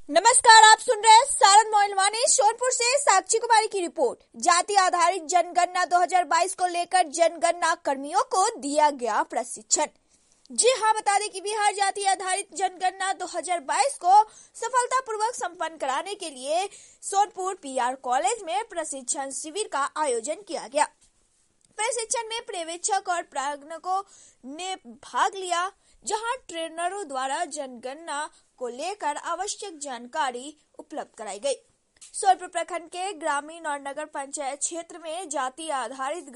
नमस्कार, आप सुन रहे हैं सारण मोइलवानी सोनपुर से साक्षी कुमारी की रिपोर्ट। जाति आधारित जनगणना 2022 को लेकर जनगणना कर्मियों को दिया गया प्रशिक्षण। जी हां, बता दें कि बिहार जाति आधारित जनगणना 2022 को सफलतापूर्वक संपन्न कराने के लिए सोनपुर पीआर कॉलेज में प्रशिक्षण शिविर का आयोजन किया गया। प्रशिक्षण में पर्यवेक्षक और प्राध्यापकों ने भाग लिया, जहां ट्रेनरों द्वारा जनगणना को लेकर आवश्यक जानकारी उपलब्ध कराई गई। सोनपुर प्रखंड के ग्रामीण और नगर पंचायत क्षेत्र में जाति आधारित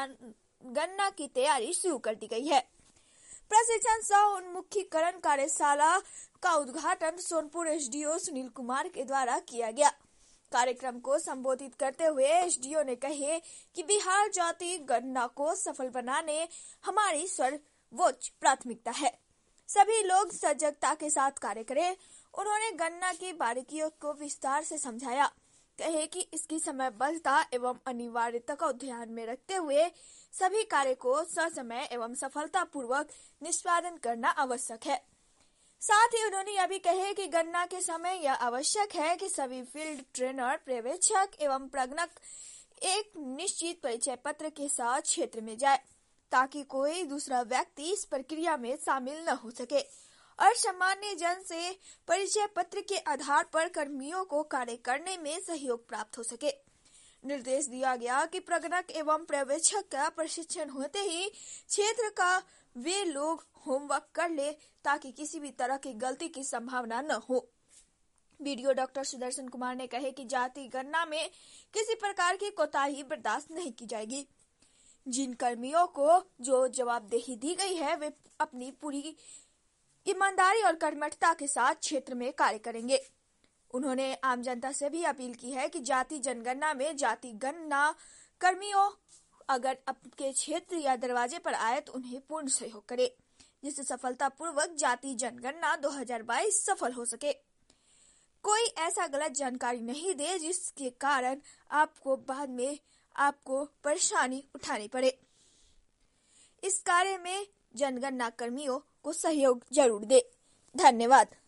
गणना की तैयारी शुरू कर दी गई है। प्रशिक्षण सह उन्मुखीकरण कार्यशाला का उद्घाटन सोनपुर एसडीओ सुनील कुमार के द्वारा किया गया। कार्यक्रम को संबोधित करते हुए एसडीओ ने कहे कि बिहार जाति गणना को सफल बनाने हमारी सर्वोच्च प्राथमिकता है। सभी लोग सजगता के साथ कार्य करें। उन्होंने गणना की बारीकियों को विस्तार से समझाया। कहे कि इसकी समयबद्धता एवं अनिवार्यता को ध्यान में रखते हुए सभी कार्य को ससमय एवं सफलतापूर्वक निष्पादन करना आवश्यक है। साथ ही उन्होंने यह भी कहे कि गणना के समय यह आवश्यक है कि सभी फील्ड ट्रेनर, पर्यवेक्षक एवं प्रज्ञक एक निश्चित परिचय पत्र के साथ क्षेत्र में जाए, ताकि कोई दूसरा व्यक्ति इस प्रक्रिया में शामिल न हो सके और सामान्य जन से परिचय पत्र के आधार पर कर्मियों को कार्य करने में सहयोग प्राप्त हो सके। निर्देश दिया गया कि प्रज्ञक एवं पर्यवेक्षक का प्रशिक्षण होते ही क्षेत्र का वे लोग होमवर्क कर ले, ताकि किसी भी तरह की गलती की संभावना न हो। वीडियो डॉक्टर सुदर्शन कुमार ने कहे कि जाति गणना में किसी प्रकार की कोताही बर्दाश्त नहीं की जाएगी। जिन कर्मियों को जो जवाबदेही दी गई है, वे अपनी पूरी ईमानदारी और कर्मठता के साथ क्षेत्र में कार्य करेंगे। उन्होंने आम जनता से भी अपील की है कि जाति जनगणना में जाति गणना कर्मियों अगर आपके क्षेत्र या दरवाजे पर आए तो उन्हें पूर्ण सहयोग करे, जिससे सफलतापूर्वक जाति जनगणना 2022 सफल हो सके। कोई ऐसा गलत जानकारी नहीं दे जिसके कारण आपको बाद में परेशानी उठानी पड़े। इस कार्य में जनगणना कर्मियों को सहयोग जरूर दे। धन्यवाद।